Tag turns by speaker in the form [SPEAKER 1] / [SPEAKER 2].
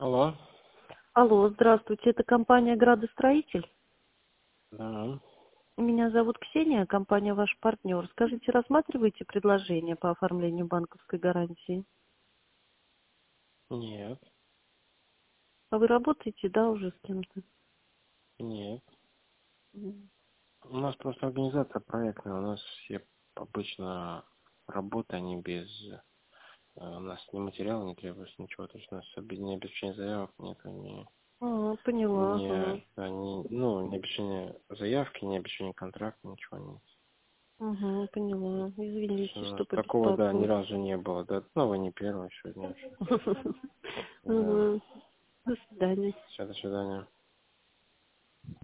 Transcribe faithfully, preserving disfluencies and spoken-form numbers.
[SPEAKER 1] Алло.
[SPEAKER 2] Алло, здравствуйте, это компания «Градостроитель».
[SPEAKER 1] Да.
[SPEAKER 2] Меня зовут Ксения, компания «Ваш партнер». Скажите, рассматриваете предложение по оформлению банковской гарантии?
[SPEAKER 1] Нет.
[SPEAKER 2] А вы работаете, да, уже с кем-то?
[SPEAKER 1] Нет.
[SPEAKER 2] М.
[SPEAKER 1] У нас просто организация проектная. У нас все обычно работы, они без... э, У нас ни материала не требуется, ничего. То есть у нас обе- ни обеспечения заявок нет, ни,
[SPEAKER 2] А, поняла,
[SPEAKER 1] ни,
[SPEAKER 2] ага.
[SPEAKER 1] ни, ну, ни обеспечения заявки, ни обеспечения контракта, ничего нет.
[SPEAKER 2] Угу, поняла.
[SPEAKER 1] То есть у
[SPEAKER 2] Извините,
[SPEAKER 1] нас
[SPEAKER 2] что
[SPEAKER 1] такого, да, ни
[SPEAKER 2] побеспокоила.
[SPEAKER 1] разу не было. Да, ну, вы не первый сегодня. Да.
[SPEAKER 2] Мгм. До свидания.
[SPEAKER 1] Все, до свидания.